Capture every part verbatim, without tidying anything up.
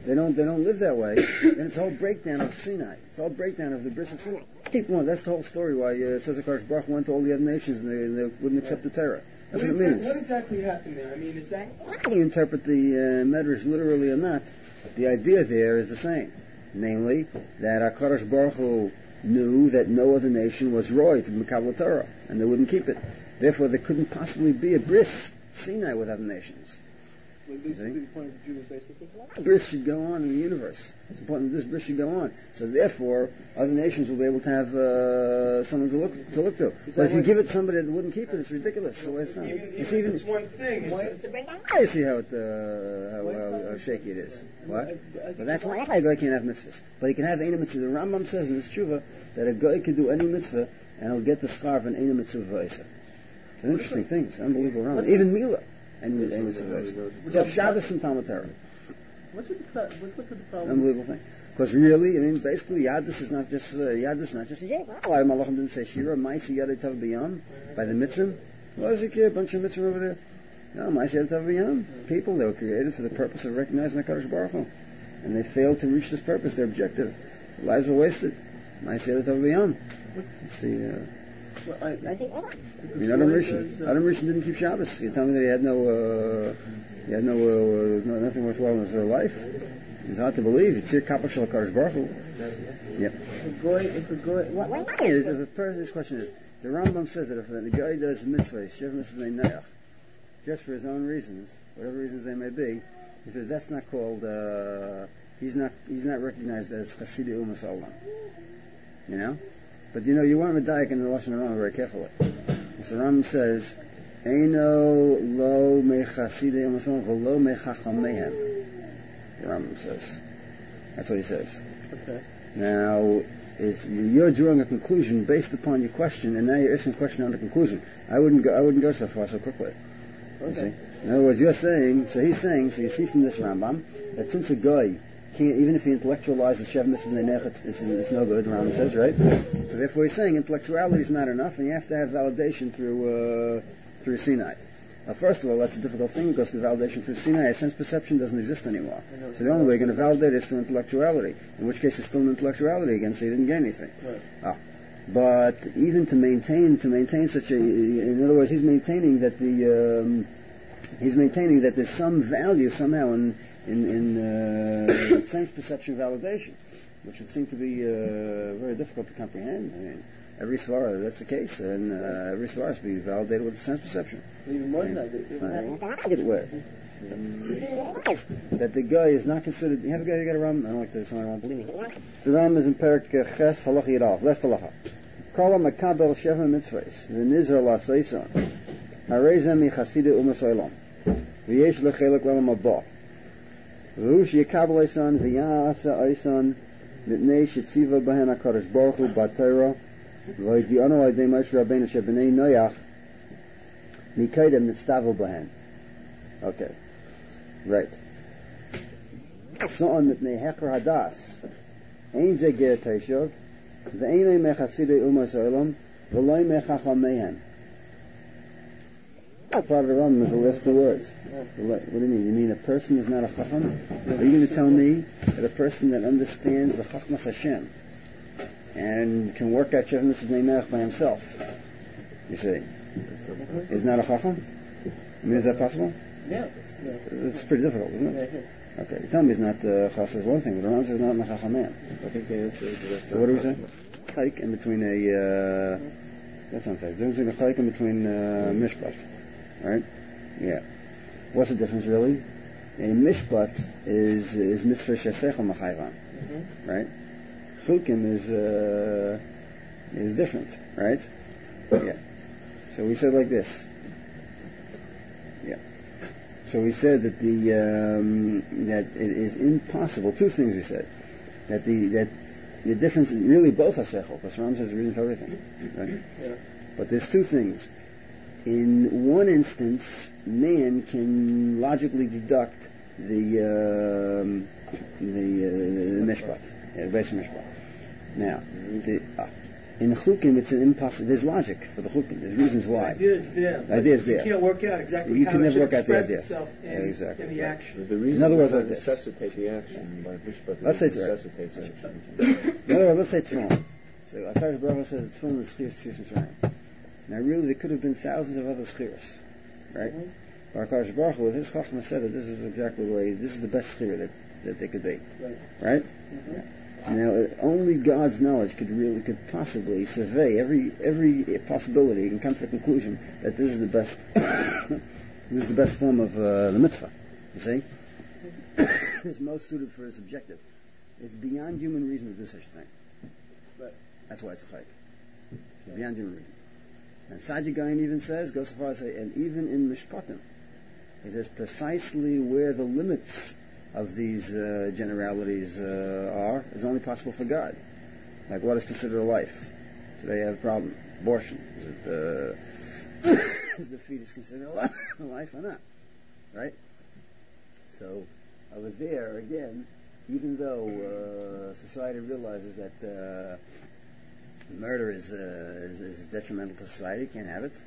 they don't they don't live that way, then it's a whole breakdown of Sinai. It's a whole breakdown of the bris of Sinai. Keep on. That's the whole story why uh, it says HaKadosh Baruch Hu went to all the other nations and they, and they wouldn't accept the Torah. That's what, what it means. What exactly happened there? I mean, is that... Whether you interpret the uh, Medrash literally or not, the idea there is the same. Namely, that HaKadosh Baruch Hu knew that no other nation was roy to Mekabel Torah, and they wouldn't keep it. Therefore, there couldn't possibly be a bris, Sinai, with other nations. Well, this is the point of Jewish basically. Bris should go on in the universe. It's important that this bris should go on. So therefore, other nations will be able to have uh, someone to look to. Look to. But if you give it to somebody that wouldn't keep it, it's ridiculous. So it's not. Even, it's even even. It's one thing. It's I see how it uh, how, how, how shaky it is. What? But that's why a guy can't have mitzvahs. But he can have any mitzvah. The Rambam says in his tshuva that a guy can do any mitzvah and he'll get the scar of an any mitzvah v'isa. It's an interesting thing. It's an unbelievable Rambam. Even Milah. And any mitzvah v'isa. Which have Shabbos and Talmud Torah. What's with the, what's with the problem? Unbelievable thing. Because really, I mean, basically, Yadus is not just, uh, Yadus is not just, yeah, why Malachim didn't say Shira, Maisi Yadai Tav B'Yam, by the Mitzrim. What is it, a bunch of Mitzrim over there? No, Maisi Yadai Tav B'Yam. People, they were created for the purpose of recognizing HaKadosh Baruch Hu. And they failed to reach this purpose, their objective. Their lives were wasted. Maisi Yadai Tav B'Yam. It's the, uh, well, I, I think, I mean, Adam Rishon. Adam Rishon didn't keep Shabbos. You tell me that he had no, uh, he had no, uh, there was no, nothing worthwhile in his life. It's hard to believe. It's your kappa shel HaKadosh Baruch Hu. Yep. If a goy, if a goy, what, what is, if a person, this question is, the Rambam says that if the guy does mitzvahs, shiv mitzvah ne'ach, just for his own reasons, whatever reasons they may be, he says that's not called, uh, he's not, he's not recognized as Chasidei Umas Olam. You know? But you know, you want Medayik in the Lashon Rambam very carefully. So the Rambam says, Eino lo me Chasidei Umas Olam, v'lo me Chachameihem. The Rambam says. That's what he says. Okay. Now, it's, you're drawing a conclusion based upon your question, and now you're asking a question on the conclusion. I wouldn't go. I wouldn't go so far so quickly. Okay. You see? In other words, you're saying. So he's saying. So you see from this Rambam that since a guy can't, even if he intellectualizes Shev Mitzvah Neinech, it's, it's, it's no good. The Rambam says, right? So therefore, he's saying intellectuality is not enough, and you have to have validation through uh, through Sinai. Now, first of all, that's a difficult thing because the validation through Sinai, sense perception doesn't exist anymore. So the only way you're going to validate is through intellectuality, in which case it's still an intellectuality again, so you didn't gain anything. Right. Ah. But even to maintain, to maintain such a, in other words, he's maintaining that the, um, he's maintaining that there's some value somehow in, in, in uh, sense perception validation, which would seem to be uh, very difficult to comprehend. I mean, every svara, that's the case, and uh, every svara has to be validated with sense perception. Even more than that. Get where? That the guy is not considered. You have a guy who got a ram. I don't like to. Someone won't believe me. The ram is in Perik Ches Halacha Yidal. Less halacha. Kol Makabel Sheva Mitzvahs. V'Nizar LaSeisan. Harezem Yichasidei Umas Olam. V'Yesh LeChelek L'Olam Haba. V'Hush Yikabel Eisan V'Ya'asa Eisan Mitnei Shetziva B'Hen HaKadosh Baruch Hu B'Torah. V'Yidi'anu Al Yedei Moshe Rabbeinu Shebnei Noach Mikaydem Nitztavu B'Hen. Okay. Right. So on Mitnei Hecher Hadas Ein Ze Ger Teishov V'Einei Mechasidei Umas Olam V'Loi Mechachameihem. Part of the Rambam is the last two words. What do you mean? You mean a person is not a Chacham? Are you going to tell me that a person that understands the Chachmas Hashem and can work out Shev Mitzvah Neinech by himself, you see, is not a Chacham? I mean, is that possible? Yeah. It's pretty difficult, isn't it? Okay, you tell me he's not uh, Chas is one thing, but the Rambam says not a Chachamim. I think the answer is the rest. So what do we say? Chayk in between a, uh, that's unfair. There's a chayk in between uh, Mishpat. Right? Yeah. What's the difference really? A mishpat is is mitzvah shesechel machayvan, right? Chukim is uh, is different, right? Yeah. So we said like this. Yeah. So we said that the um, that it is impossible. Two things we said that the that the difference is really both are sechel. Because Ram says the reason for everything, right? Yeah. But there's two things. In one instance, man can logically deduct the um, the, uh, the mishpat, yeah, the basic mishpat. Now, the, uh, In chukim, it's an impossible. There's logic for the chukim. There's reasons why. The idea is there. The idea is there. You can't work out exactly You how can it never should work out the express idea. itself in, Yeah, exactly. in the action. The reason In other words, does like not this. necessitate the action, by which but the Let's say reason it's right. necessitates action. In other words, let's say tefillin. So Akash Baruch Hu says it's tefillin is schir schir Mitzrayim. Now, really, there could have been thousands of other schiras, right? But Akash Baruch Hu, with his chachma, said that this is exactly the way. This is the best schira that, that they could be, Right. right? Mm-hmm. Now, uh, only God's knowledge could really, could possibly survey every every possibility and come to the conclusion that this is the best, this is the best form of uh, the mitzvah. You see, it's most suited for its objective. It's beyond human reason to do such a thing. Right. That's why it's a chayk. It's beyond human reason. And Saadia Gaon even says, goes so far as to say, and even in Mishpatim, it is precisely where the limits of these uh, generalities uh, are is only possible for God. Like what is considered a life? Today you have a problem. Abortion. Is it uh, is the fetus considered a life, a life or not? Right? So over there again, even though uh, society realizes that uh, murder is, uh, is is detrimental to society, can't have it.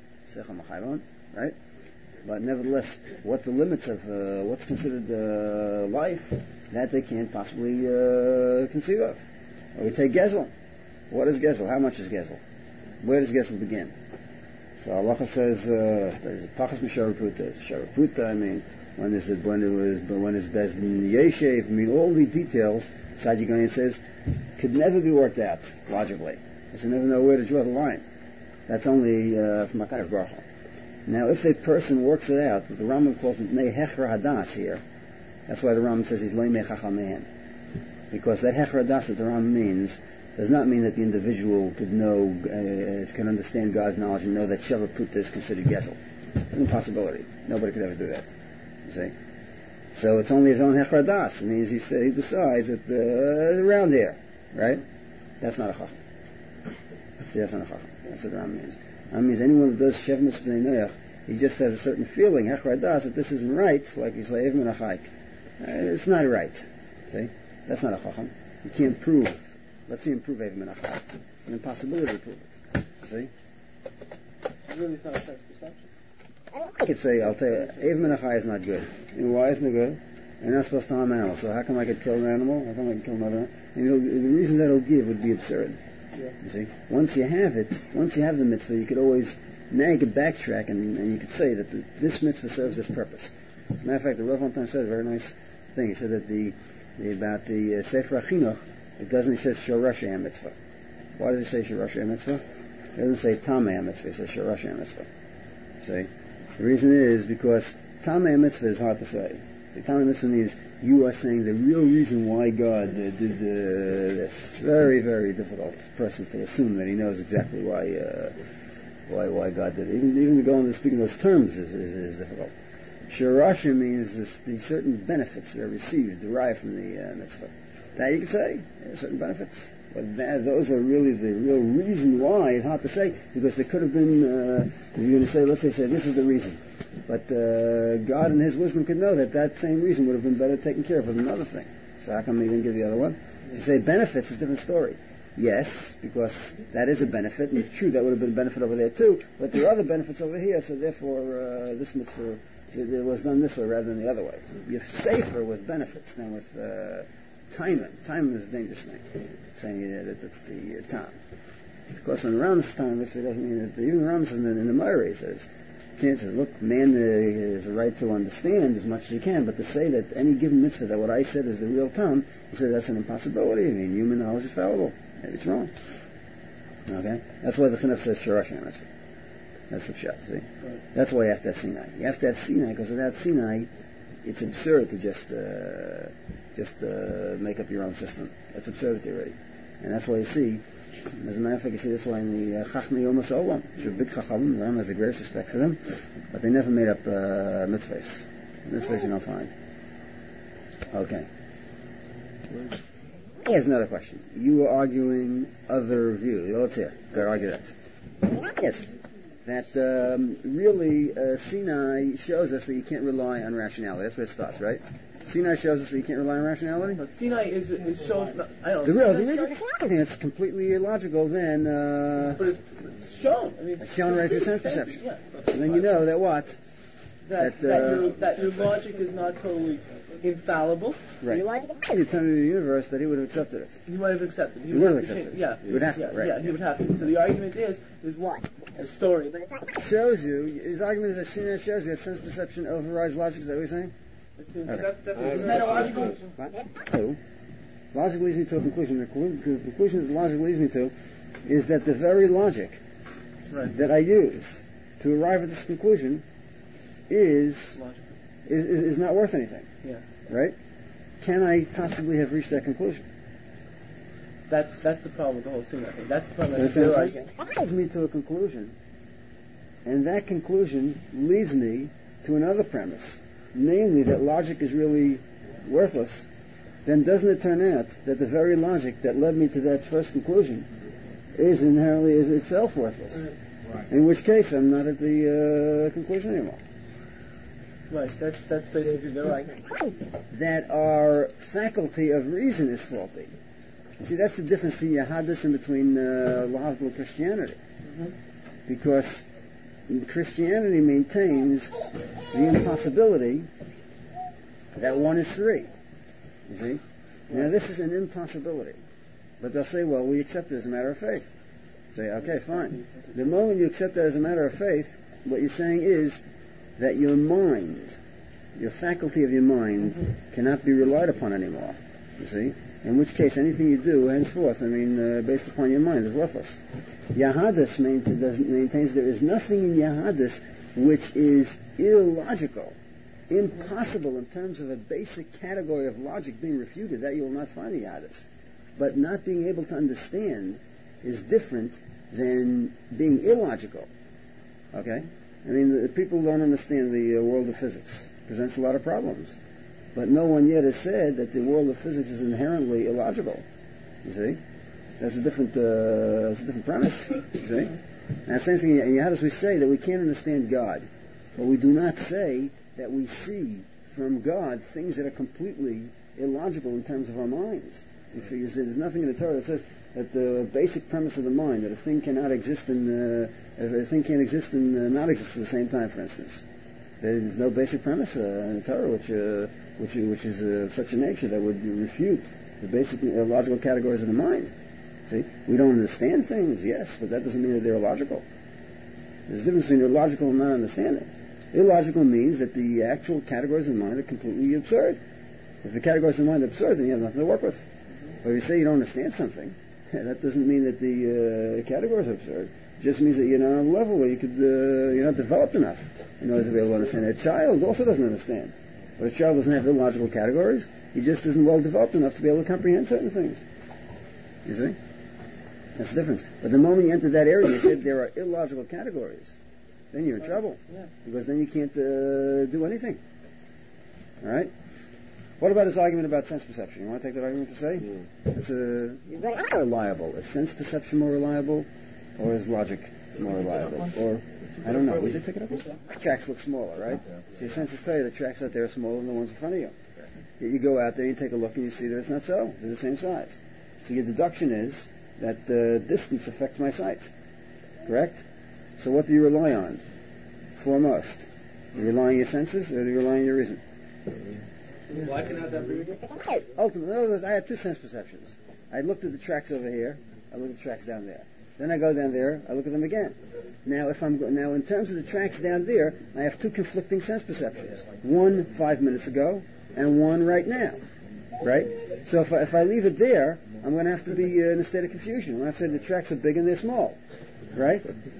Right? But nevertheless, what the limits of uh, what's considered uh, life, that they can't possibly uh, conceive of. Or we take Gezel. What is Gezel? How much is Gezel? Where does Gezel begin? So Allah says, uh, there's a Pachas Misharaputa. Sharaputa, I mean, when is it, when it was, when is Bezdin Yeshev, I mean, all the details, Saadia Gaon says, could never be worked out logically. Because you never know where to draw the line. That's only uh, from Akash Baruch Hu. Now, if a person works it out, what the Rambam calls Nei Hecher Hadas here, that's why the Rambam says he's Leimei Chacham. Because that Hecher Hadas that the Rambam means does not mean that the individual could know, uh, can understand God's knowledge and know that Sheva Puta is considered Gezel. It's an impossibility. Nobody could ever do that. You see? So it's only his own Hecher Hadas. It means he, he decides that uh, around here, right? That's not a Chacham. See, that's not a Chacham. That's what the Rambam means. That means anyone who does Shev Mitzvah Noach, he just has a certain feeling, Hecher Hadas, that this isn't right, like he's like Even Achayk. Uh, it's not right. See? That's not a Chacham. You can't prove. Let's see him prove Even Achayk. It's an impossibility to prove it. See? It's really not a sense perception. I could say, I'll tell you, Even Achayk is not good. You know why isn't it good? You're not supposed to harm animals, so how come I could kill an animal? How come I could kill another animal? You know, the reason that it'll give would be absurd. Yeah. You see, once you have it, once you have the mitzvah, you could always, now you could backtrack and, and you could say that the, this mitzvah serves this purpose. As a matter of fact, the Rav one time said a very nice thing. He said that the, the about the uh, Sefer HaChinuch, it doesn't, he says Shorash HaMitzvah. Why does he say Shorash HaMitzvah? It doesn't say Tam HaMitzvah, it says Shorash HaMitzvah. See? The reason is because Tam HaMitzvah is hard to say. See, Tam HaMitzvah means you are saying the real reason why God uh, did uh, this. Very, very difficult person to assume that he knows exactly why uh, why why God did it. Even even to go on to speak in those terms is, is, is difficult. Shirasha means this, the certain benefits that are received, derived from the uh, mitzvah. That you can say, uh, certain benefits. But that, those are really the real reason why. It's hard to say, because there could have been, uh, you're going to say, let's say, say, this is the reason. But uh, God in His wisdom could know that that same reason would have been better taken care of with another thing. So how come He didn't give the other one? If you say benefits, it's a different story. Yes, because that is a benefit, and true, that would have been a benefit over there too, but there are other benefits over here, so therefore uh, this mitzvah it was done this way rather than the other way. You're safer with benefits than with uh, timing. Timing is a dangerous thing, saying uh, that it's the uh, time. Of course, when the Rambam says time, this doesn't mean that, even the Rambam says in the, in the Meiri, he says, He says, look, man uh, has a right to understand as much as he can, but to say that any given mitzvah, that what I said is the real time, he says that's an impossibility. I mean, human knowledge is fallible. Maybe it's wrong. Okay? That's why the Chinuch says Sharash mitzvah. That's the pshat, see? Right. That's why you have to have Sinai. You have to have Sinai, because without Sinai, it's absurd to just uh, just uh, make up your own system. That's absurdity already. And that's why you see, as a matter of fact, you see that's why in the Chachmei Yomas Olam, which are big Chachamim, the Ram has the greatest respect for them, but they never made up uh, mitzvahs. Mitzvahs you don't find. Okay. Here's another question. You were arguing other view. Let's hear. Go argue that. Yes. That um, really uh, Sinai shows us that you can't rely on rationality. That's where it starts, right? Sinai shows us that you can't rely on rationality? No, Sinai is, is shows, not, I don't The, know. real, the Sinai reason shows- I think it's completely illogical then, uh, But it's, it's shown. I mean, it's shown right through sense perception. Yeah. and then you know that what? That, that, that, uh, your, that your logic is not totally infallible. Right. Your logic, He determined the universe that he would have accepted it. he might have accepted. He would have to change- accepted. Yeah. He would have to, yeah, right. Yeah, he would have to. So the argument is, is what? A story. But it's Shows you, his argument is that Sinai shows you that sense perception overrides logic, is that what you're saying? It's, Okay. that's, that's, I isn't that a logical? What? No. Logic leads me to a conclusion. The clu- the conclusion that logic leads me to is that the very logic Right. that I use to arrive at this conclusion is Logical. is, is, is not worth anything, Yeah. right? Can I possibly have reached that conclusion? That's that's the problem with the whole Sinai thing. That's the problem. That's Understand their what I'm saying? argument. It leads me to a conclusion, and that conclusion leads me to another premise, namely that logic is really worthless. Then doesn't it turn out that the very logic that led me to that first conclusion is inherently is itself worthless? In which case, I'm not at the uh, conclusion anymore. Right. That's that's basically their argument. That our faculty of reason is faulty. You see, that's the difference in Yahadus and between uh, Lahavdil and Christianity. Because Christianity maintains the impossibility that one is three. You see? Now, this is an impossibility. But they'll say, well, we accept it as a matter of faith. Say, okay, fine. The moment you accept that as a matter of faith, what you're saying is that your mind, your faculty of your mind, cannot be relied upon anymore. You see? In which case, anything you do henceforth, I mean, uh, based upon your mind, is worthless. Yahadus maintains, doesn't, maintains there is nothing in Yahadus which is illogical, impossible in terms of a basic category of logic being refuted. That you will not find in Yahadus. But not being able to understand is different than being illogical. Okay? I mean, the people don't understand the uh, world of physics. It presents a lot of problems. But no one yet has said that the world of physics is inherently illogical. You see? That's a different, uh, that's a different premise. You see? And the same thing in Yahadus, we say that we can't understand God. But we do not say that we see from God things that are completely illogical in terms of our minds. You see, there's nothing in the Torah that says that the basic premise of the mind, that a thing cannot exist in, uh, a thing can't exist and uh, not exist at the same time, for instance. There's no basic premise uh, in the Torah which, uh, which, which is uh, of such a nature that would refute the basic uh, logical categories of the mind. See, we don't understand things, yes, but that doesn't mean that they're illogical. There's a difference between illogical and not understanding. Illogical means that the actual categories of the mind are completely absurd. If the categories of the mind are absurd, then you have nothing to work with. But if you say you don't understand something, that doesn't mean that the uh, categories are absurd. It just means that you're not on a level where you could, uh, you're not developed enough in order to be able to understand. A child also doesn't understand. But a child doesn't have illogical categories. He just isn't well developed enough to be able to comprehend certain things. You see? That's the difference. But the moment you enter that area, you said there are illogical categories, then you're in trouble. Yeah. Because then you can't uh, do anything. All right? What about this argument about sense perception? You want to take that argument per se? Yeah. It's a reliable. Is sense perception more reliable, or is logic more reliable? Or I don't know. We did take it up. Tracks look smaller, right? So your senses tell you the tracks out there are smaller than the ones in front of you. Yet you go out there, you take a look, and you see that it's not so. They're the same size. So your deduction is that uh, distance affects my sight. Correct? So what do you rely on foremost? Do you rely on your senses, or do you rely on your reason? Why cannot that be? Ultimately, in other words, I had two sense perceptions. I looked at the tracks over here. I looked at the tracks down there. Then I go down there. I look at them again. Now, if I'm go- now in terms of the tracks down there, I have two conflicting sense perceptions. One five minutes ago, and one right now. Right. So if I, if I leave it there, I'm going to have to be uh, in a state of confusion. I'm going to have to say the tracks are big and they're small. Right.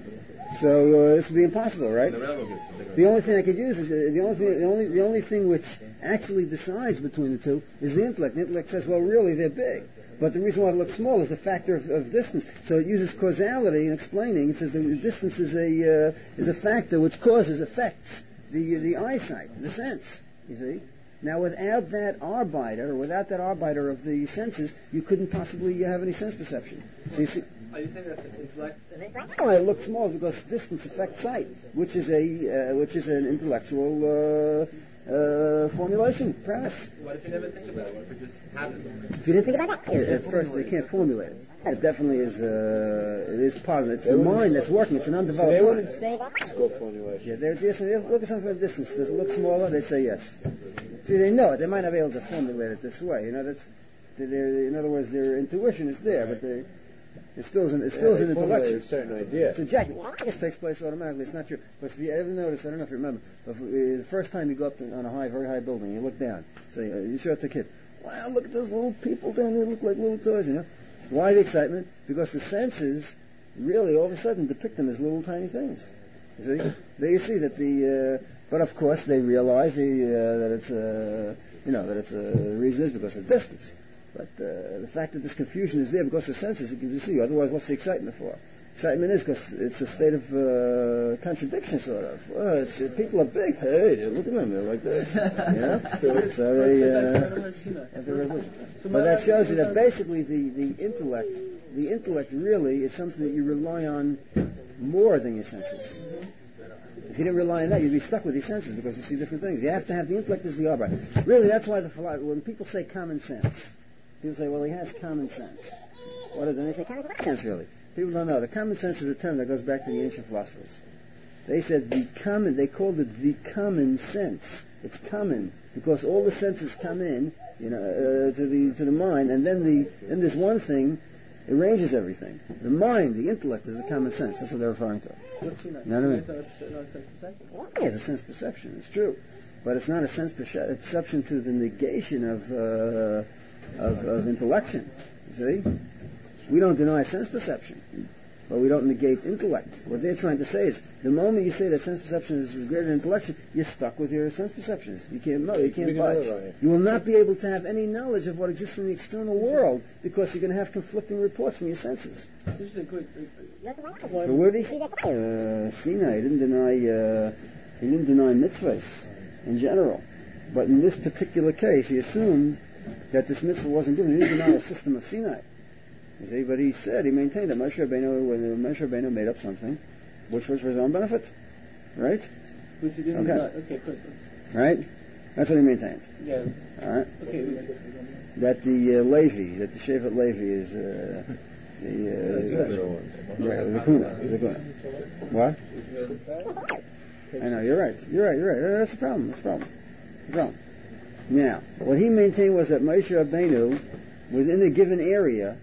So uh, this would be impossible, right? The only thing I could use is uh, the only thing, the only the only thing which actually decides between the two is the intellect. The intellect says, well, really, they're big. But the reason why it looks small is the factor of, of distance. So it uses causality in explaining. It says the distance is a uh, is a factor which causes, affects the the eyesight, the sense. You see. Now, without that arbiter, or without that arbiter of the senses, you couldn't possibly have any sense perception. So you see. Are you saying that's an intellect? Oh, it looks small because distance affects sight, which is a uh, which is an intellectual uh, uh, formulation, premise. What if you never think about it? What if it just happens? If you didn't think about it, at first they can't formulate it. It definitely is. Uh, it is part of it. It's the mind that's working. It's an undeveloped They mind. wouldn't say scope formulation. Yeah, they're just they look at something from a distance. Does it look smaller? They say yes. See, they know it. They might not be able to formulate it this way. You know, that's. They're, in other words, their intuition is there, but they. It still isn't. It still Yeah, isn't they formulate intellectual. a certain idea. So Jack, this takes place automatically. It's not true. But if you ever notice, I don't know if you remember, but if, uh, the first time you go up to, on a high, very high building, you look down. So uh, you show it to the kid. Wow, look at those little people down there. Look like little toys. You know. Why the excitement? Because the senses really all of a sudden depict them as little tiny things. You see? There you see that the. Uh, but of course they realize the, uh, that it's uh, you know that it's uh, the reason is because of distance. But uh, the fact that this confusion is there because of senses, you can see. Otherwise, what's the excitement for? Excitement is because it's a state of uh, contradiction, sort of. Well, it's, uh, people are big. Hey, look at them. They're like this. You know? So, so they uh, have the resolution. But that shows you that basically the, the intellect, the intellect really is something that you rely on more than your senses. If you didn't rely on that, you'd be stuck with your senses because you see different things. You have to have the intellect as the arbiter. Really, that's why the philosopher, when people say common sense, people say, well, he has common sense. What is it? And they say common sense, really. People don't know. The common sense is a term that goes back to the ancient philosophers. They said the common, they called it the common sense. It's common because all the senses come in, you know, uh, to the to the mind, and then the then there's one thing arranges everything. The mind, the intellect, is the common sense. That's what they're referring to. What's he not? No, no, no. It's not a- not a sense perception. Yeah, it's a sense perception. It's true, but it's not a sense perce- perception to the negation of uh, of, of intellection. You see, we don't deny sense perception, but we don't negate intellect. What they're trying to say is, the moment you say that sense perception is greater than intellection, you're stuck with your sense perceptions. You can't know. You can't We can budge. know that. You will not be able to have any knowledge of what exists in the external world because you're going to have conflicting reports from your senses. Just a quick. But where did he? Uh, Sinai. He didn't deny. Uh, he didn't deny mitzvahs in general, but in this particular case, he assumed that this mitzvah wasn't given. He didn't deny a system of Sinai. You see, but he said he maintained that Moshe Rabbeinu, when Moshe Rabbeinu made up something, which was for his own benefit, right? Which he didn't. Okay. Not, okay, quick. Right? That's what he maintained. Yeah. All right. Okay. That the uh, Levi, that the Shevet Levi is uh, the uh, yeah, the Kuna, is the Kuna. What? I know, you're right. You're right, you're right. That's the problem. That's the problem. That's the problem. Now, what he maintained was that Moshe Rabbeinu, within a given area,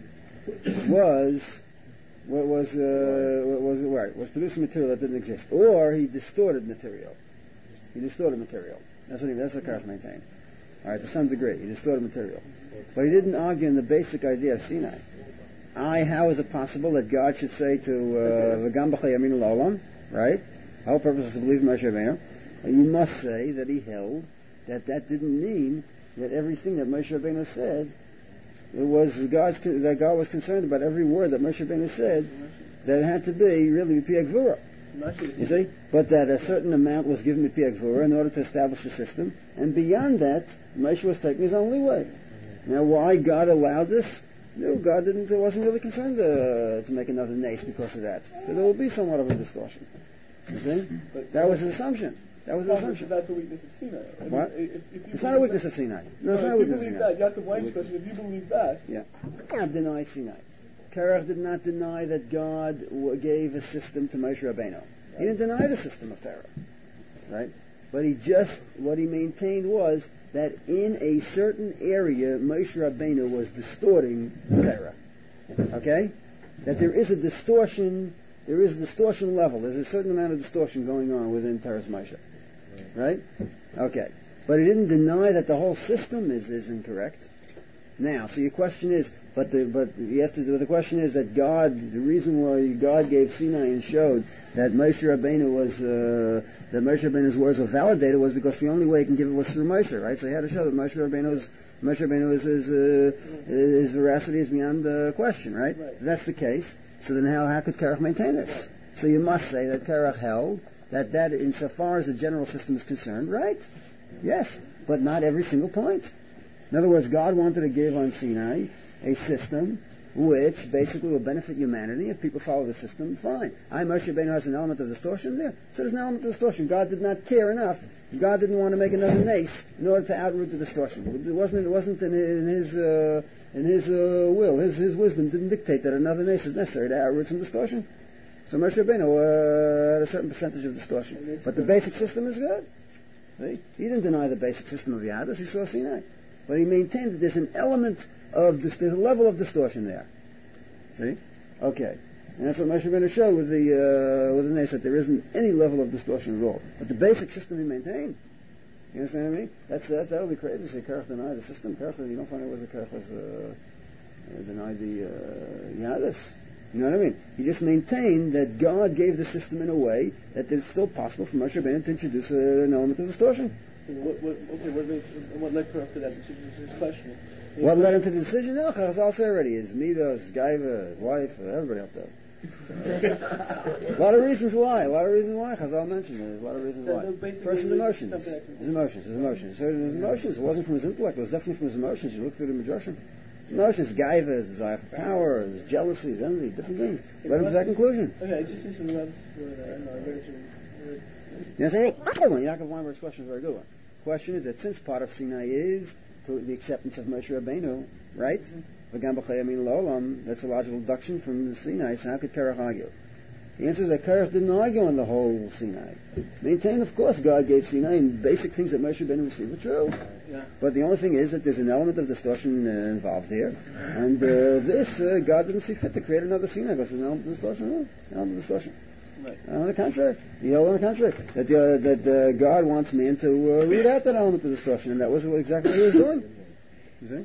was what was uh, what was right was producing material that didn't exist, or he distorted material. He distorted material. That's what he. That's what Karach maintained. All right, to some degree, he distorted material, but he didn't argue in the basic idea of Sinai. I, how is it possible that God should say to V'gam b'chei yamin l'olam, right? The whole purpose is to believe in Moshe Rabbeinu. You must say that he held that that didn't mean that everything that Moshe Rabbeinu said, it was God's, that God was concerned about every word that Moshe Rabbeinu said, that it had to be really Pi Gvura. You see? But that a certain amount was given Pi Gvura in order to establish a system, and beyond that, Moshe was taking his own leeway. Now, why God allowed this? No, God didn't, wasn't really concerned uh, to make another nace because of that. So there will be somewhat of a distortion. You see? But That was his assumption. That was his assumption. That's the weakness of Sinai. I mean, What? if- if you It's not a believe weakness that- of Sinai. No, it's No, not a if you weakness of believe Sinai. that, Yaakov Wein's question, if you believe that, Yeah. Karach denies Sinai. Karach did not deny that God w- gave a system to Moshe Rabbeinu. He didn't deny the system of Torah, right? But he just, what he maintained was that in a certain area, Moshe Rabbeinu was distorting Torah. Okay? That there is a distortion, there is a distortion level. There's a certain amount of distortion going on within Torah's Moshe. Right? Okay. But he didn't deny that the whole system is, is incorrect. Now, so your question is, but the, but you have to do, the question is that God, the reason why God gave Sinai and showed that Moshe Rabbeinu was, uh, that Moshe Rabbeinu's words were validated was because the only way he can give it was through Moshe, right? So he had to show that Moshe Rabbeinu's, Moshe Rabbeinu is, his, uh, his veracity is beyond uh, question, right? Right. If that's the case, so then how, how could Karach maintain this? So you must say that Karach held that that insofar as the general system is concerned, right? Yes, but not every single point. In other words, God wanted to give on Sinai a system which basically will benefit humanity if people follow the system. Fine. I Moshe Rabbeinu has an element of distortion there, so there's an element of distortion. God did not care enough. God didn't want to make another nace in order to outroot the distortion. It wasn't. It wasn't in, in his uh, in his uh, will. His his wisdom didn't dictate that another nace is necessary to outroot some distortion. So Moshe Rabbeinu uh, had a certain percentage of distortion, but the basic system is good. See? He didn't deny the basic system of Yadus. He saw Sinai, but he maintained that there's an element of this, there's a level of distortion there. See? Okay. And that's what Moshe Rabbeinu showed with the uh, with the nace, that there isn't any level of distortion at all. But the basic system he maintained. You understand what I mean? That's, that's that would be crazy to say Karach denied the system. Karach, you don't find it was a Karach was uh, uh, denied the uh, Yadus. You know what I mean? He just maintained that God gave the system in a way that it's still possible for Moshe Rabbeinu to introduce uh, an element of distortion. What, what, okay, what, makes, what led Karach to that? This is his question. What led him to the decision? No, Chazal said already. His Midah, his Gaiva, his wife, everybody up there. A lot of reasons why. A lot of reasons why. Chazal mentioned it. There's a lot of reasons why. First, his emotions. His emotions. His emotions. So his emotions. It wasn't from his intellect. It was definitely from his emotions. You look through the Midrashim. His emotions, Gaiva, his desire for power, his jealousy, his envy, different things. Led him to that conclusion. Okay, I just need some love for that. I know, I'm very sure. Yes, Yaakov Weinberg's question is a very good one. The question is that since part of Sinai is to the acceptance of Moshe Rabbeinu, right? Mm-hmm. That's a logical deduction from Sinai, so how could Karach argue? The answer is that Karach didn't argue on the whole Sinai. Maintained, of course, God gave Sinai, and basic things that Moshe Rabbeinu received were true. Yeah. But the only thing is that there's an element of distortion uh, involved here, and uh, this, uh, God didn't see fit to create another Sinai because there's an element of distortion. No, an element of distortion. Right. On the contrary, you know, on the contrary, that uh, that uh, God wants man to uh, root out that element of distortion, and that was what exactly what he was doing. You see?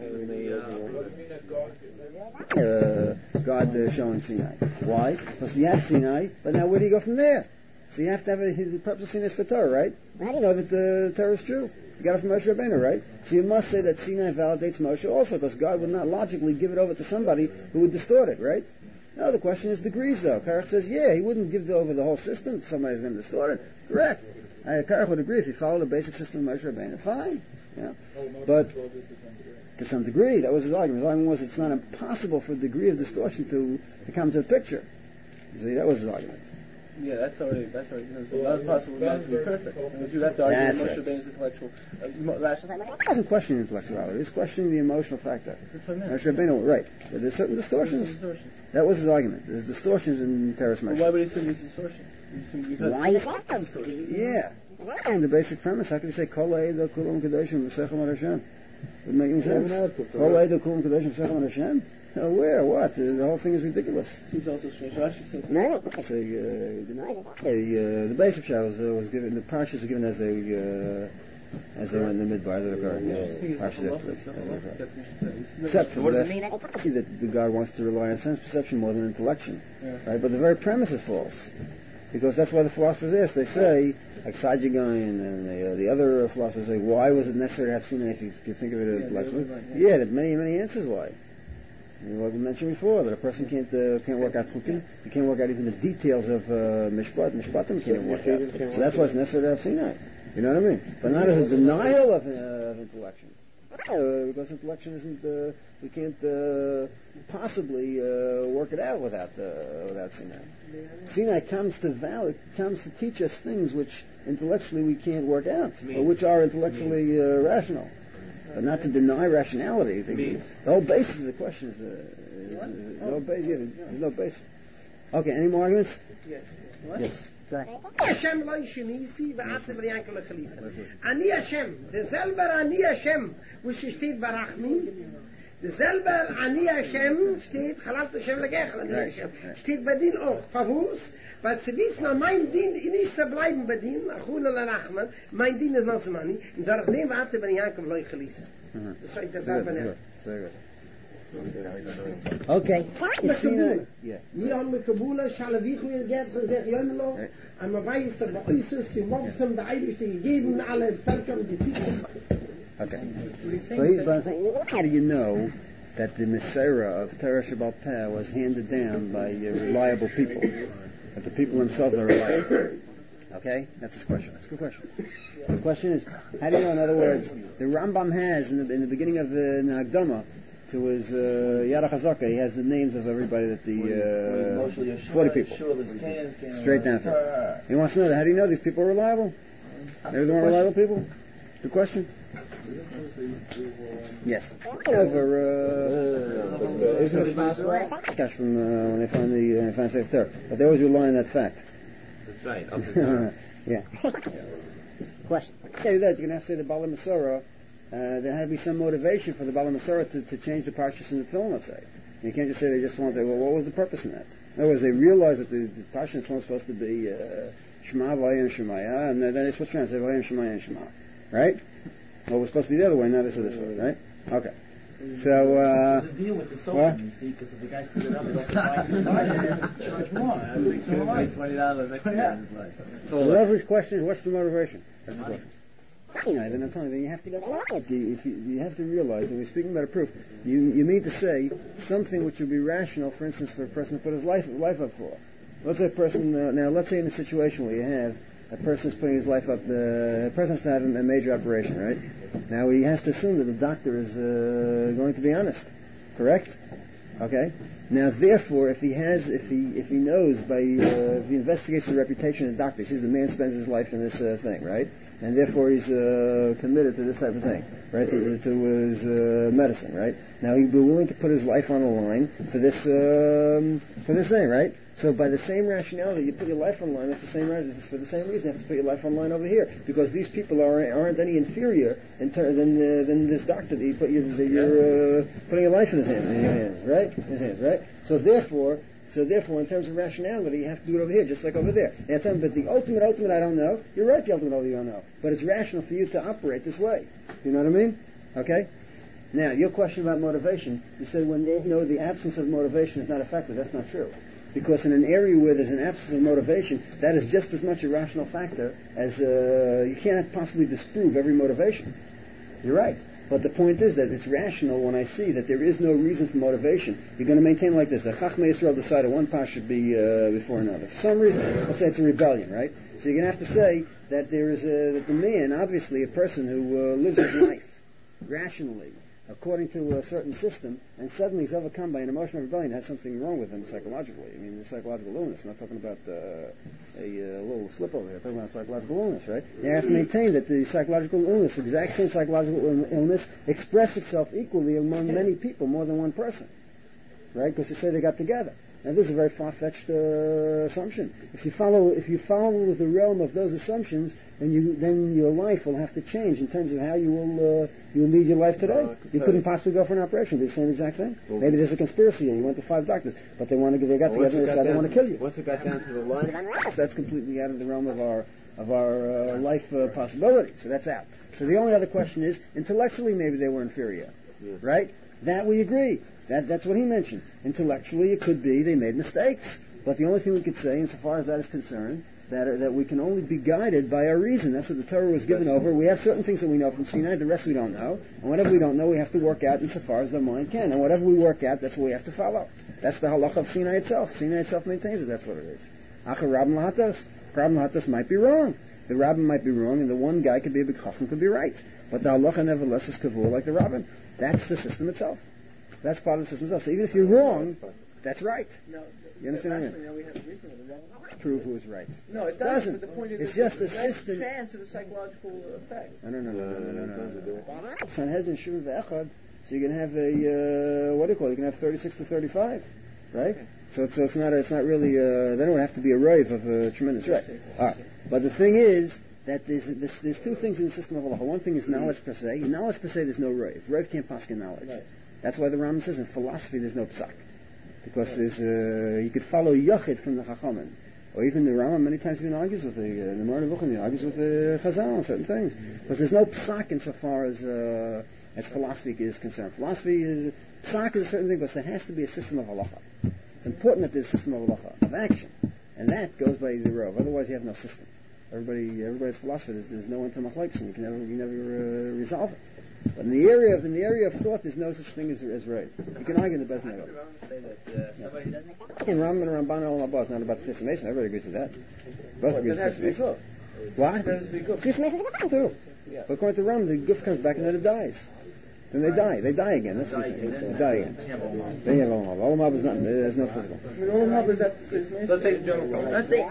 Uh, God uh, showing Sinai. Why? Because you have Sinai, but now where do you go from there? So you have to have a, the purpose of Sinai is for Torah, right? I don't know that the uh, Torah is true. You got it from Moshe Rabbeinu, right? So you must say that Sinai validates Moshe also, because God would not logically give it over to somebody who would distort it, right? No, the question is degrees, though. Karach says, yeah, he wouldn't give the, over the whole system to somebody who's going to distort it. Correct. I, Karach would agree if he followed the basic system of Moshe Rabbeinu. Fine. Yeah. But to some degree, that was his argument. His argument was it's not impossible for a degree of distortion to, to come to the picture. You see, that was his argument. Yeah, that's already, that's already, it's not possible not to be perfect. Because you have to argue that Moshe Rabbeinu's intellectual, uh, rational. He wasn't questioning intellectuality, he's questioning the emotional factor. Moshe Rabbeinu, right. But there's certain distortions. That was his argument. There's distortions in Teres Moshe. Why would he say these distortions? Why? Yeah. And the basic premise, how could he say, Kol Eida Kulam Kadeshim V'Sechem Hashem? Would make any sense. Kol Eida Kulam Kadeshim V'Sechem Hashem? Uh, where? What? Uh, the whole thing is ridiculous. Seems also strange. So I should say. No, I say, uh, the, uh, the basic shah was, uh, was given, the parashas were given as they, uh, as they went in the midbar, as it occurred. Yeah, parashas afterwards. Except for the, that the God wants to rely on sense perception more than intellection. Yeah. Right? But the very premise is false. Because that's why the philosophers ask. They say, like Sajigain and the, uh, the other philosophers say, why was it necessary to have Sinai if you could think of it intellectually? Yeah, yeah. yeah, there are many, many answers why. Like we mentioned before, that a person can't uh, can't work out chukim, he can't work out even the details of uh, mishpat, mishpatim can't work out. So that's why it's necessary to have Sinai. You know what I mean? But not as a denial of, uh, of intellection. Uh, because intellection isn't, uh, we can't uh, possibly uh, work it out without uh, without Sinai. Sinai comes to val- comes to teach us things which intellectually we can't work out, or which are intellectually uh, rational. But not to deny rationality. The, the whole basis of the question is, uh, is no base. Yeah, there's no base. Okay, any more arguments? Yes. What? Yes. Hashem lo yishmisi va'at v'yankel lechalisa. Ani Hashem, the selber Ani Hashem, which steht barachmin. The selber Ani Hashem steht Chalalt Hashem legechel Ani Hashem. Steht bei din auch. Favus, weil sie wissen, mein Din nicht zu bleiben bei din, achuna la rachman, mein Din ist noch zu mani, und dadurch dem wa'at v'yankel lo yichalisa. Das steht der selber nicht. Sehr gut. Okay. Ja. Wir haben mit Kabula, Schalavich, wir gehen von der Jömelo, und man weiß, dass bei uns ist, die Moksam, der Eibischte gegeben, alle Völker und die Titel. Okay. But, but how do you know that the Messiah of Torah Shabbat Peh was handed down by uh, reliable people? That the people themselves are reliable? Okay? That's his question. That's a good question. The question is, how do you know, in other words, the Rambam has, in the, in the beginning of the uh, Nagdama, to his uh, Yad HaChazaka, he has the names of everybody that the uh, forty people, straight down through. He wants to know that. How do you know these people are reliable? They're the more reliable people. Good question. Yes. Over uh, cash from uh, when they find the uh, find Sefer Torah, but they always rely on that fact. That's right. Up to yeah. Question. Okay, that you're gonna have to say the Bala Masorah. Uh, there had to be some motivation for the Bala Masorah to, to change the parshas in the Tefillin, let's say. You can't just say they just wanted. Well, what was the purpose in that? In other words, they realized that the, the parshas weren't supposed to be uh, Shema, Vayim, Shemaya, and then they switched around and said Vayim, Shemaya, and Shema. Right? Well, it was supposed to be the other way, now they said this way, right? Okay. So, uh... There's a deal with the soap, you see, because if the guys put it up, they don't buy it, charge more. I think so, right? twenty dollars extra in his life. The Leverage question is, what's the motivation? That's the question. No, then I'm telling you, you have to go. If you, you have to realize, and we're speaking about a proof, you you mean to say something which would be rational, for instance, for a person to put his life life up for. Let's say a person, uh, now let's say in a situation where you have a person is putting his life up, uh, a person's had a major operation, right? Now he has to assume that the doctor is uh, going to be honest, correct? Okay. Now, therefore, if he has, if he if he knows by, uh, if he investigates the reputation of the doctor, he says the man spends his life in this uh, thing, right? And therefore he's uh, committed to this type of thing, right? To, to his uh, medicine, right? Now he'd be willing to put his life on the line for this um, for this thing, right? So by the same rationality, you put your life on the line. That's the same reason. For the same reason, you have to put your life on the line over here, because these people are, aren't any inferior in ter- than uh, than this doctor that you put your, that you're uh, putting your life in his hand, in your hands, right? In his hands, right? So therefore. So therefore, in terms of rationality, you have to do it over here, just like over there. And I tell them, but the ultimate, ultimate, I don't know. You're right, the ultimate, ultimate, you don't know. But it's rational for you to operate this way. You know what I mean? Okay? Now, your question about motivation, you said when you know the absence of motivation is not effective. That's not true. Because in an area where there's an absence of motivation, that is just as much a rational factor as uh, you cannot possibly disprove every motivation. You're right. But the point is that it's rational when I see that there is no reason for motivation. You're going to maintain like this. The Chachmei Yisrael decided one path should be uh, before another. For some reason, let's say it's a rebellion, right? So you're going to have to say that there is a, that the man, obviously a person who uh, lives his life rationally, according to a certain system, and suddenly he's overcome by an emotional rebellion, has something wrong with him psychologically. I mean, the psychological illness. I'm not talking about uh, a uh, little slip over here. I'm talking about psychological illness, right? You have to maintain that the psychological illness, the exact same psychological illness, expresses itself equally among many people, more than one person, right? Because they say they got together. Now, this is a very far-fetched uh, assumption. If you follow, if you follow the realm of those assumptions, then you, then your life will have to change in terms of how you will, uh, you will lead your life today. Uh, you couldn't possibly go for an operation. It'd be the same exact thing. Well, maybe there's a conspiracy and you went to five doctors, but they want to, they got well, together and decided they want to kill you. Once it got down to the line, so that's completely out of the realm of our of our uh, life uh, possibilities. So that's out. So the only other question is, intellectually, maybe they were inferior, yeah. Right? That we agree. That, that's what he mentioned. Intellectually, it could be they made mistakes. But the only thing we could say, insofar as that is concerned, that uh, that we can only be guided by our reason. That's what the Torah was given over. We have certain things that we know from Sinai, the rest we don't know. And whatever we don't know, we have to work out insofar as the mind can. And whatever we work out, that's what we have to follow. That's the halacha of Sinai itself. Sinai itself maintains it. That's what it is. Achar Rabbim Lahatos. Rabbim Lahatos might be wrong. The Rabbim might be wrong, and the one guy could be a big chacham, could be right. But the halacha nevertheless is kavur like the Rabbim. That's the system itself. That's part of the system itself. So even if you're wrong, that's right. No, you understand what I mean? Now we have a reason with the wrong. Prove who is right. No, it doesn't. But the point is, it's just a that's system. chance of the psychological effect. No, no, no, no, no, no, no, no. Sanhedrin Shuvah ve'echad. So you can have a uh, what do you call it? You can have thirty-six to thirty-five, right? Okay. So it's, so it's not a, it's not really. Uh, then it would have to be a rave of a tremendous right. All right. But the thing is that there's, there's there's two things in the system of halacha. One thing is knowledge per se. In knowledge per se, there's no rave. Rave can't pass in knowledge. Right. That's why the Rambam says in philosophy there's no psak, because there's uh, you could follow yachid from the chachamim, or even the Rambam many times even argues with the uh, the Moreh Nevuchim, he argues with the Chazal on certain things, because there's no psak insofar as uh, as philosophy is concerned. Philosophy is psak is a certain thing, but there has to be a system of halacha. It's important that there's a system of halacha of action, and that goes by the Rov. Otherwise, you have no system. Everybody, everybody's philosophy. There's, there's no inter machlokes, and you can never, you never uh, resolve it. But in the area of in the area of thought, there's no such thing as as right. You can argue in the Bezdin. In Rambam and Ramban all about, it's not about Chis Mason. Everybody agrees with that. Both agree with Chis Mason. Why? Chis Mason is a too. But according to Rambam, the goof comes back and then it dies. Then they die. They die again. That's the thing. They die again. Then you have Olam Haba. Olam Haba is nothing. There's no physical. Olam Haba is that disgrace. Let's take the general problem. That's it.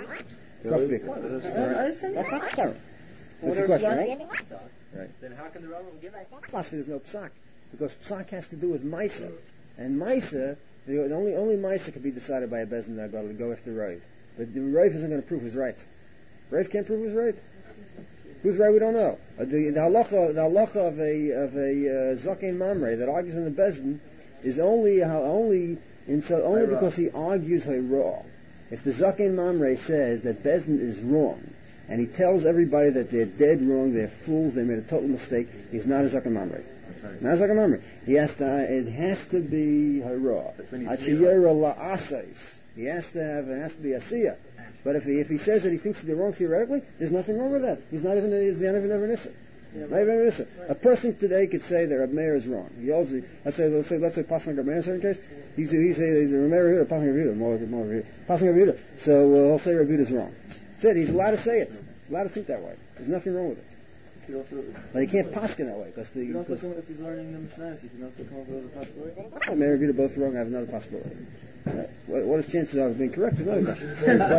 That's the question, right? Right. Then how can the Rambam give that? Philosophy there's no psak, because psak has to do with Maisa, and Maisa, the only only Maisa can be decided by a bezdin that go go after Rav. But the Rav isn't going to prove who's right. Rav can't prove who's right. Who's right? We don't know. Uh, the, the halacha, the halacha of a of a uh, zaken mamre that argues in the bezdin is only how only in so only because he argues hayra. If the zaken mamre says that bezdin is wrong, and he tells everybody that they're dead wrong, they're fools, they made a total mistake, he's not a zaken mamre. Right. Not a zaken mamre. He has to. It has to be hayra. Achiyera la'asais. He has to have. It has to be asiyah. But if he if he says that he thinks they're wrong theoretically, there's nothing wrong with that. He's not even he's not even ever nissa. Not even ever nissa. A person today could say that Reb Meir is wrong. He also let's say let's say let's say passing Reb Meir in a certain case. He's he say the Reb Meir or passing Reb Yehuda more more passing Reb Yehuda. So uh, he'll say Reb Yehuda is wrong. That's it. He's allowed to say it. He's allowed to think that way. There's nothing wrong with it. But he can't paskin that way because the. You can also come, if he's learning the Mishnah, you can also come up with another possibility. Reb Meir and Reb Yehuda both wrong. I have another possibility. Uh, what, what is chances of being correct is another question. but,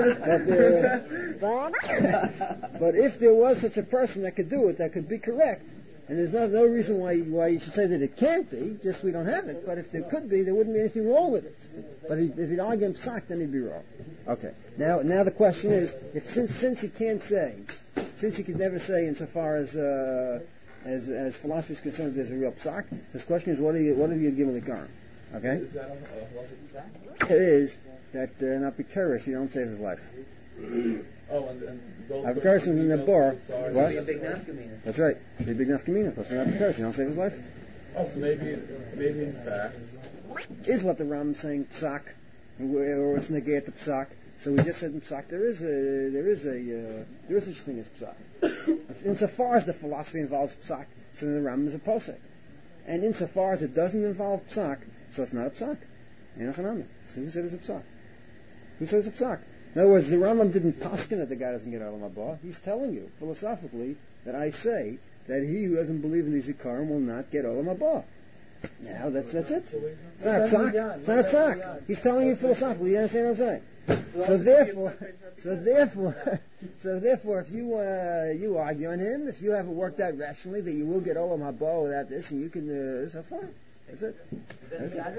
the, but, the, but if there was such a person that could do it, that could be correct, and there's no, no reason why why you should say that it can't be, just we don't have it. But if there could be, there wouldn't be anything wrong with it. But if, if he'd argue him psak, then he'd be wrong. Okay. Now now the question is, if since since he can't say, since he could never say insofar as uh, as as philosophy is concerned, there's a real psak. This question is, what do you what do you give him the Karen? Okay? It is that uh, not be curious, you don't save his life. Oh, and, and those Apikaris in the bar. What? Be a big nafkamina. That's right. Be a big nafkamina. Because not apikaris, you don't save his life. Oh, so maybe, maybe in fact, Is what the Ram is saying psak, or it's negate the psak. So we just said in psak there is a there is a uh, there is such a thing as psak. Insofar as the philosophy involves psak, so then the Ram is a posek. And insofar as it doesn't involve psak, so it's not a psak. So who said it's a psak? Who says it's a psak? In other words, the Rambam didn't paskin that the guy doesn't get Olam Haba. He's telling you, philosophically, that I say that he who doesn't believe in these Ikarim will not get Olam Haba. Now, that's that's it. It's not a psak. It's not a psak. He's telling you philosophically. You understand what I'm saying? So therefore, so therefore, so therefore, if you uh, you argue on him, if you have it worked out rationally that you will get Olam Haba without this, and you can, uh, so fine. That's it. That's it.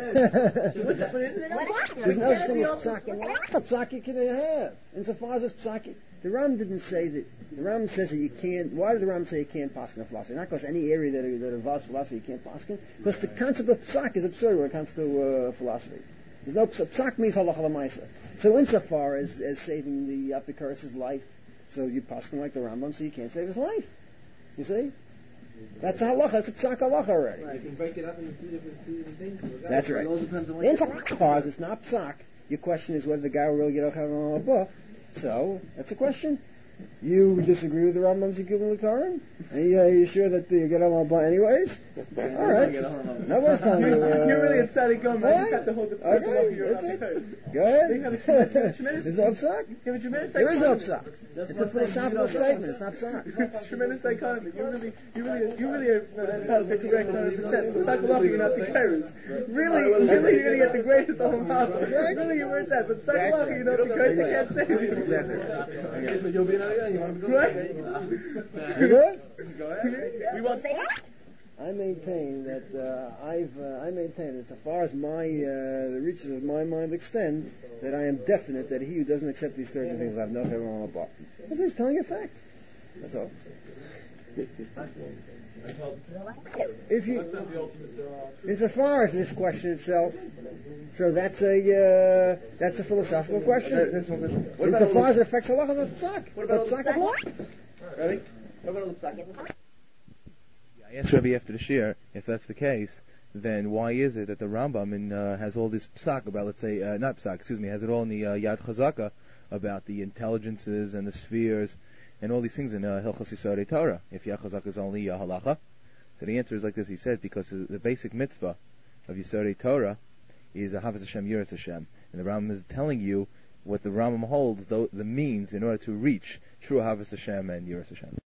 There's no such thing as psak. What psak you can have? Insofar as it's psak, the Ram didn't say that. The Ram says that you can't. Why did the Ram say you can't paskin philosophy? Not because any area that, that involves philosophy you can't paskin. Because the concept of psak is absurd when it comes to uh, philosophy. There's no psak means halacha l'maisa. So insofar as, as saving the Apikaris' life, so you paskin like the Rambam, so you can't save his life. You see? That's a halacha. That's a psak halacha already. Right, you can break it up into two different, two different things. That's right. It all depends on what Insofar as it's not psak, your question is whether the guy will really get Olam Haba. So that's the question. You disagree with the Rambam's Yigul Likarim? Are you, are you sure that you get Olam Haba anyways? All right. Nobody's telling you. Uh, You're really excited going, man. You just have to hold the person Okay, up your that's it. Apikaris. Go ahead. They have a tremendous- tremendous- Is that psak? You have a tremendous There is no dichotomy. psak. It's a philosophical statement. It's not psak. It's a tremendous dichotomy. You really, you really, you really are uh, correct one hundred percent. But psychologically, you're not Apikaris. Really, really, you're going to get the greatest Olam Haba. Really, you weren't that. But psychologically, you know the greatest I can't save you. Exactly. but you'll be another guy. You want to go? Right? You good? Go ahead. We want I maintain that uh, I've uh, I maintain that so far as my uh, the reaches of my mind extend, that I am definite that he who doesn't accept these thirty things will have no heaven on a bar. That's just telling you a fact. That's all. If you, insofar as this question itself, so that's a uh, that's a philosophical question. Insofar as it affects halacha, that's psak. What about Psak is law. Ready? What about the second? I asked Rabbi after the shir, if that's the case, then why is it that the Rambam in, uh, has all this psak about, let's say, uh, not psak, excuse me, has it all in the uh, Yad Chazaka about the intelligences and the spheres and all these things in uh, Hilchos Yisodei Torah, if Yad Chazaka is only uh, halacha? So the answer is like this, he said, because the basic mitzvah of Yisodei Torah is Ahavas Hashem, Yiras Hashem. And the Rambam is telling you what the Rambam holds, the, the means in order to reach true Ahavas Hashem and Yiras Hashem.